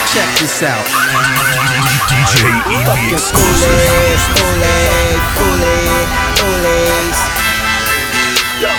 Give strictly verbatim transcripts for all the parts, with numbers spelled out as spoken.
Check this out. D J Easy exclusive. Kool-Aid, Kool-Aid, Kool-Aid. Yeah,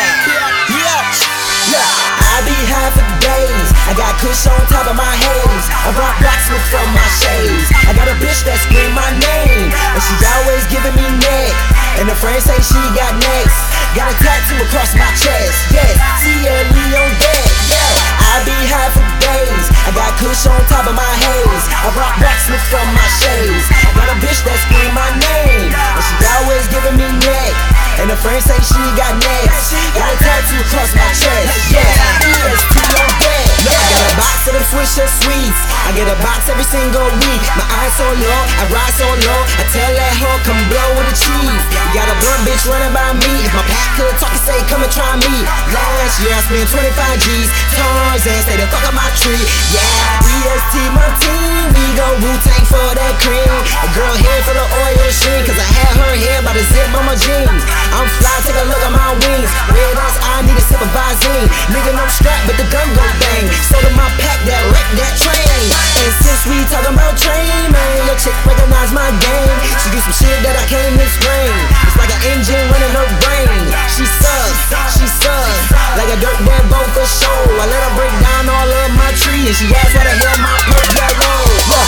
yeah, yeah. I be high for days. I got kush on top of my haze. I rock blacksmith from my shades. I got a bitch that scream my name, and she always giving me neck. And the friends say she got next. Got a tattoo across my chest. Yes, Sierra Leone dead. Yeah, I be high for days. I got kush on top of my haze. I rock blacksmith from my shades. Got a bitch that scream my name, and she always giving me neck. And the friends say she got next. Got a tattoo across my chest. Yeah, E S T on deck. I got a box of them Swisher Sweets. I get a box every single week. My eyes so low, I ride so low. I tell that hoe come blow with the cheese. Got a blunt bitch running by me. If my pack could talk and say come and try me. Last year I spent twenty-five G's. Tarzan stay the fuck up my tree. Yeah, E S T my team. We go Wu-Tang for that cream. A girl hair for the oil sheen, cause I had her hair by the zip on my jeans. I'm fly, take a look at my wings. Red eyes, I need a supervising. Nigga no strap, but the gun go bang. Sold in my pack that wreck that train. And since we talking about train, man, your chick recognize my game. She do some shit that I can't explain. It's like an engine running her brain. She sus, she sus, like a dirt bag boat for show. I let her break down all of my tree, and she asked why the hell my perk yellow.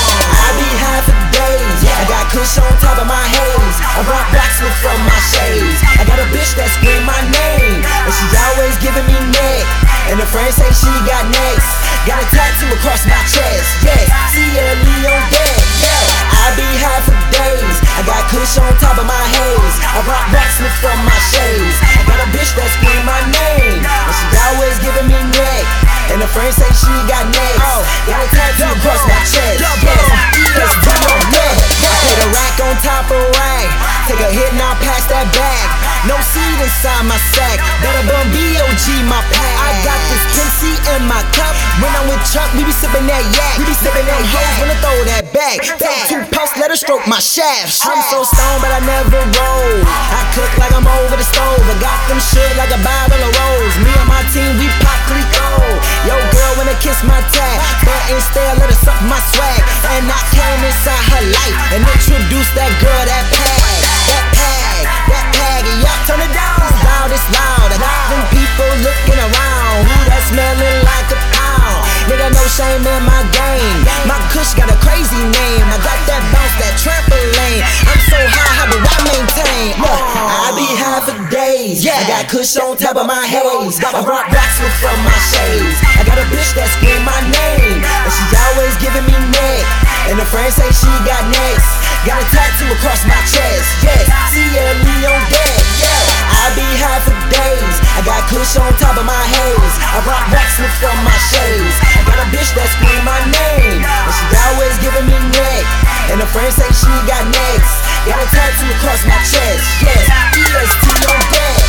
I be high for days. I got kush on top of my haze. I rock blacksmith from my shades. I got a bitch that scream my name, and she always giving me neck. And the friends say she got next. Got a tattoo across my chest. Yes, Sierra Leone dead. Yeah, I be high for days. I got kush on top of my haze. I rock blacksmith from my shades. I got a bitch that scream my name, and she always giving me neck. And the friends say she got next. Got a tattoo across my chest. Yes, E S T on deck. I put a rack on top of rack. Take a hit, now pass that back. No seed inside my sack. Better bum B O G my pack. I got this Pepsi in my cup. When I'm with Chuck, we be sipping that yak. We be sipping that hoes, wanna throw that back. Take two puffs, let her stroke my shaft. I'm so stoned, but I never roll. I cook like I'm over the stove. I got them shit like a bottle of rose. Me and my team, we pop Clico. Yo, girl, wanna kiss my tag, but instead let her suck my swag. And I came inside her life and introduced that girl, that pag. That pag, that pag, and y'all turn it down. It's loud, it's loud. I got them people looking around. Who that smelling like a pound? Nigga, no shame in my game. My kush got a crazy name. I got that bounce, that trampoline. I'm so high, how do I maintain? Uh, I be high for days. I got kush on top of my haze. I rock blacksmith from my shades. I got a bitch that scream my name, and she always giving me neck. And the friends say she got next. Got a tattoo across my chest. Yes, Sierra Leone dead. Yeah, I be high for days. I got kush on top of my haze. I rock blacksmith from my shades. I got a bitch that scream my name, and she always giving me neck. And the friends say she got next. Got a tattoo across my chest. Yes, E S T on deck.